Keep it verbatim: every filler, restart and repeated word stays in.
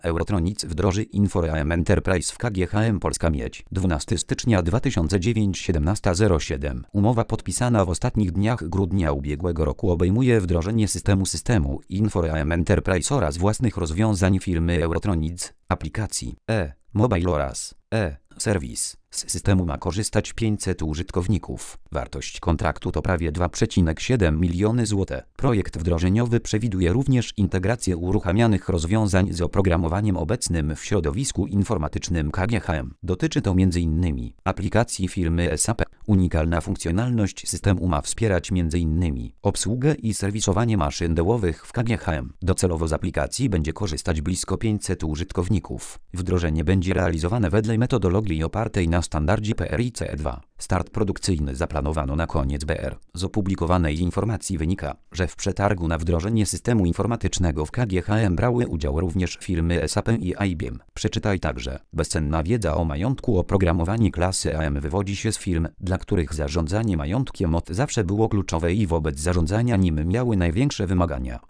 Eurotronic wdroży InfoReam Enterprise w K G H M Polska Miedź. dwunastego stycznia dwa tysiące dziewiątego, siedemnasta zero siedem. Umowa podpisana w ostatnich dniach grudnia ubiegłego roku obejmuje wdrożenie systemu systemu InfoReam Enterprise oraz własnych rozwiązań firmy Eurotronic, aplikacji e-mobile oraz e-service. Z systemu ma korzystać pięćset użytkowników. Wartość kontraktu to prawie dwa przecinek siedem miliony złotych. Projekt wdrożeniowy przewiduje również integrację uruchamianych rozwiązań z oprogramowaniem obecnym w środowisku informatycznym K G H M. Dotyczy to między innymi aplikacji firmy S A P. Unikalna funkcjonalność systemu ma wspierać między innymi obsługę i serwisowanie maszyn dołowych w K G H M. Docelowo z aplikacji będzie korzystać blisko pięćset użytkowników. Wdrożenie będzie realizowane wedle metodologii opartej na standardzie P R I C E dwa. Start produkcyjny zaplanowano na koniec B R. Z opublikowanej informacji wynika, że w przetargu na wdrożenie systemu informatycznego w K G H M brały udział również firmy S A P i I B M. Przeczytaj także: bezcenna wiedza o majątku. Oprogramowanie klasy A M wywodzi się z firm, dla których zarządzanie majątkiem od zawsze było kluczowe i wobec zarządzania nim miały największe wymagania.